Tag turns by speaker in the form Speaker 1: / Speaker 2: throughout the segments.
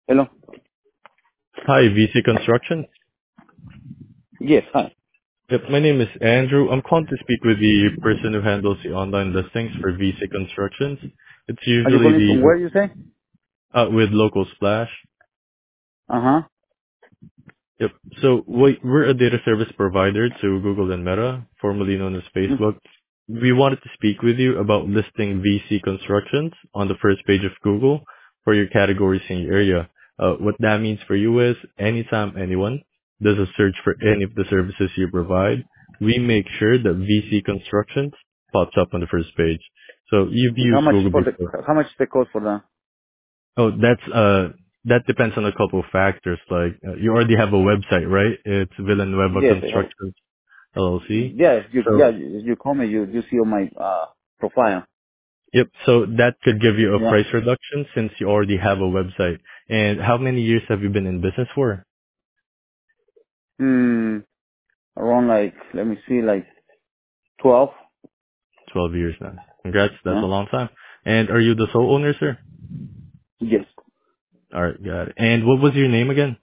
Speaker 1: Hello.
Speaker 2: Hi, VC Construction.
Speaker 1: Yes. Hi.
Speaker 2: Yep, my name is Andrew. I'm calling to speak with the person who handles the online listings for VC Constructions. It's
Speaker 1: Are you
Speaker 2: usually
Speaker 1: calling from
Speaker 2: the
Speaker 1: where you say?
Speaker 2: with Local Splash.
Speaker 1: Uh huh.
Speaker 2: Yep. So we're a data service provider to Google and Meta, formerly known as Facebook. We wanted to speak with you about listing VC Constructions on the first page of Google for your categories in your area. What that means for you is anytime anyone does a search for any of the services you provide, we make sure that VC Constructions pops up on the first page. So you've
Speaker 1: And how
Speaker 2: used
Speaker 1: much
Speaker 2: Google
Speaker 1: for the
Speaker 2: before.
Speaker 1: how much the cost for that?
Speaker 2: Oh, that depends on a couple of factors. Like you already have a website, right? It's Villanueva
Speaker 1: Yes.
Speaker 2: Construction LLC.
Speaker 1: Yes.
Speaker 2: So
Speaker 1: You call me. You see on my profile.
Speaker 2: yep. So that could give you a
Speaker 1: Yeah.
Speaker 2: price reduction since you already have a website. And how many years have you been in business for?
Speaker 1: Hmm. Around like let me see like 12.
Speaker 2: 12 years now. Congrats. That's
Speaker 1: Yeah.
Speaker 2: a long time. And are you the sole owner, sir?
Speaker 1: Yes.
Speaker 2: All right, got it. And what was your name again?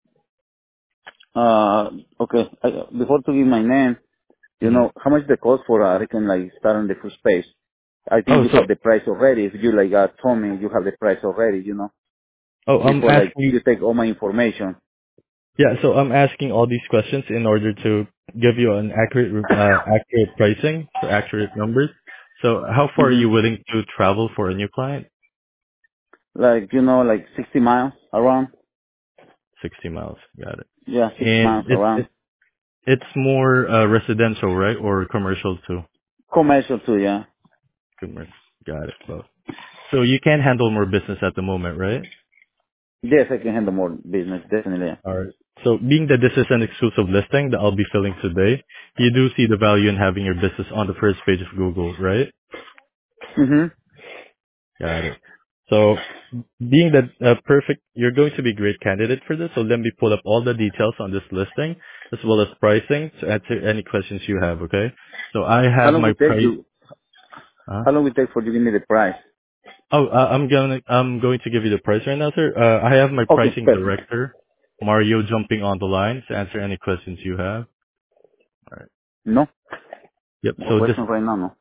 Speaker 1: Okay. Before to give my name, you
Speaker 2: hmm
Speaker 1: know how much the cost for I can like start on the first page. I think
Speaker 2: Oh,
Speaker 1: you
Speaker 2: so
Speaker 1: have the price already. If you like told me you have the price already, you know.
Speaker 2: I'm
Speaker 1: Before like
Speaker 2: asking you.
Speaker 1: you take all my information.
Speaker 2: Yeah, so I'm asking all these questions in order to give you an accurate pricing, so accurate numbers. So how far are
Speaker 1: Mhm.
Speaker 2: you willing to travel for a new client?
Speaker 1: Like, you know, like 60 miles around.
Speaker 2: 60 miles. Got it.
Speaker 1: Yeah, 60
Speaker 2: And
Speaker 1: miles around.
Speaker 2: it's more residential, right? Or commercial too?
Speaker 1: Commercial too, yeah.
Speaker 2: Commercial. Got it. Both. So you can handle more business at the moment, right?
Speaker 1: Yes, I can handle more business, definitely.
Speaker 2: All right. So being that this is an exclusive listing that I'll be filling today, you do see the value in having your business on the first page of Google, right?
Speaker 1: Mm-hmm.
Speaker 2: Got it. So being that perfect, you're going to be a great candidate for this. So let me pull up all the details on this listing as well as pricing to answer any questions you have. Okay. So I
Speaker 1: How
Speaker 2: have
Speaker 1: long
Speaker 2: my
Speaker 1: will take
Speaker 2: price.
Speaker 1: you, how long will it take for you to give me the price?
Speaker 2: I'm going to give you the price right now, sir. I have my
Speaker 1: Okay,
Speaker 2: pricing
Speaker 1: perfect.
Speaker 2: director, Mario, jumping on the line to answer any questions you have. All right.
Speaker 1: No?
Speaker 2: Yep.
Speaker 1: No
Speaker 2: So just
Speaker 1: question right now, no.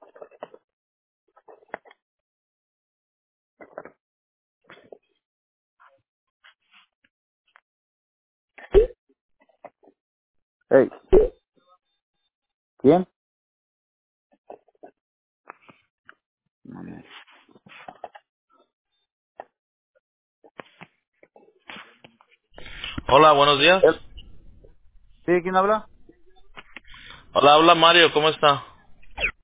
Speaker 1: Hey, ¿quién? No, no.
Speaker 3: Hola, buenos días.
Speaker 1: ¿Sí, quién habla?
Speaker 3: Hola, habla Mario, ¿cómo está?